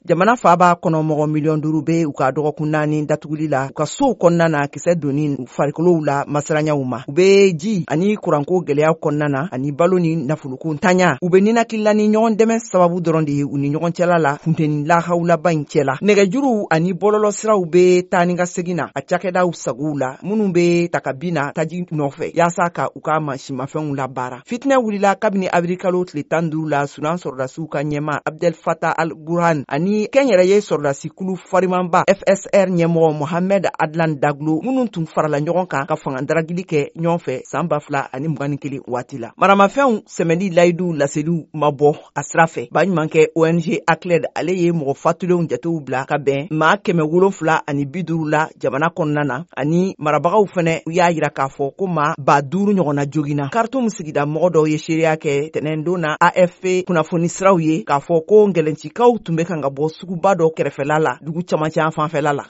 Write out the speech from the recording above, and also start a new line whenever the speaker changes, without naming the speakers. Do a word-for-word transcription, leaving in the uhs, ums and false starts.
jamana faaba kɔnɔ mɔgɔ miliyɔn duuru be u ka dɔgɔkun naani datuguli la u ka sow kɔnɔna na kisɛ donni farikolow la masiranyaw ma. U be ji ani kuranko gwɛlɛyaw kɔnɔna na ani balo ni nafoloko ntanya. U be ninakilila ni ɲɔgɔn dɛmɛ sababu dɔrɔn de ye u ni ɲɔgɔn cɛla la funteni lahawulaba in cɛla. Nɛgɛjuru ani bɔlɔlɔ siraw be taa ni ka segin na a cakɛdaw sagow la minnu be ta ka bin na taji nɔfɛ yaasa ka u ka mansimafɛnw la baara. Fitinɛ wulila kabini avril kalo tile tan duuru la Sudan sɔrɔdasiw ka ɲɛma Abdel Fattah al-Burhan ani kɛnyɛrɛye sɔrɔdasi kulu farimanba F S R ɲɛmɔgɔ Mohamed Adlan Daglo minnu tun farala ɲɔgɔn kan ka fangadaragili kɛ ɲɔgɔn fɛ san ba fila ani mugan ni kelen waati la. Maramafɛnw sɛmɛli layidu laseliw ma bɔ a sira fɛ. Baɲumankɛ O N G Acled ale ye mɔgɔ fatulenw jatew bila ka bɛn maa kɛmɛ wolonfila ani bi duuru la jamana kɔnɔna na ani marabagaw fɛnɛ y'a yira k'a fɔ ko maa ba duuru ɲɔgɔnna joginna. Khartoum sigida mɔgɔ dɔw ye seereya kɛ tɛnɛn don na A F P kunnafoni siraw ye k'a fɔ ko ngɛlɛncikaw tun bɛ kan ka bɔ suguba dɔ kɛrɛfɛla la dugu camancɛ fanfɛla la.